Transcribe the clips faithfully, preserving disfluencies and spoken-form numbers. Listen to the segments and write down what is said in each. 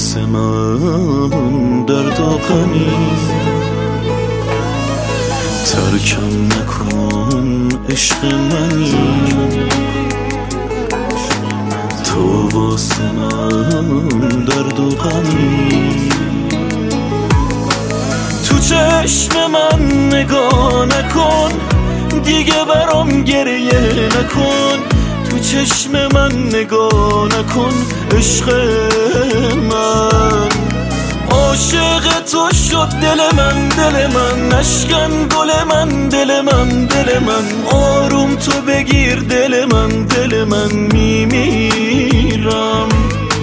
واسه من درد و غمی، ترکم نکن عشق منی، تو واسه من درد و غمی. تو چشم من نگاه نکن دیگه برام گریه نکن، تو چشم من نگاه نکن عشق من. عاشق تو شد دل من دل من، نشکن گل من دل من دل من، آروم تو بگیر دل من دل من میمیرم.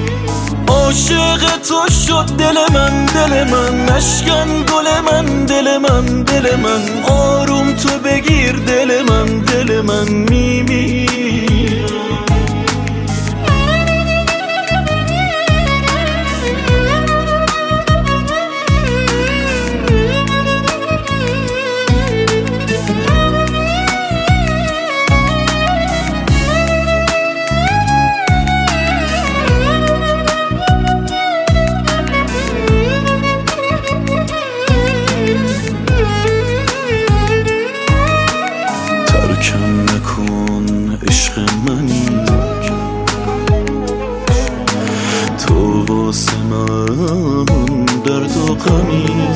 عاشق تو شد دل من دل من، نشکن گل من دل من دل من، آروم تو بگیر دل من دل من میمیرم. ترکم نکن عشق منی، تو واسه من درد و غمی،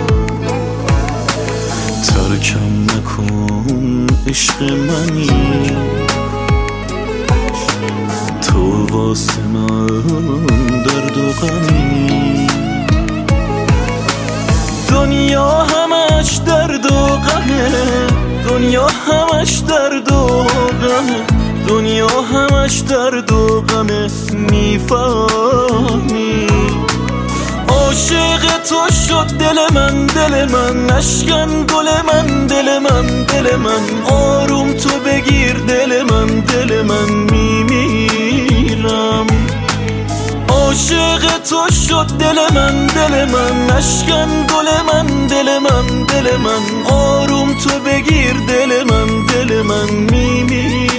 ترکم نکن عشق منی، تو واسه من درد و غمی. دنیا همش درد و غمه، دنیا همش درد و غمه، دنیا همش درد و غمه، میفهمی؟ عاشق تو شد دل من دل من، نشکن گل من دل من دل من، آروم تو بگیر دل من دل من میمیرم. عاشق تو شد دل من دل من، نشکن گل من دل من دل من، آروم تو بگیر دل من دل من میمیرم.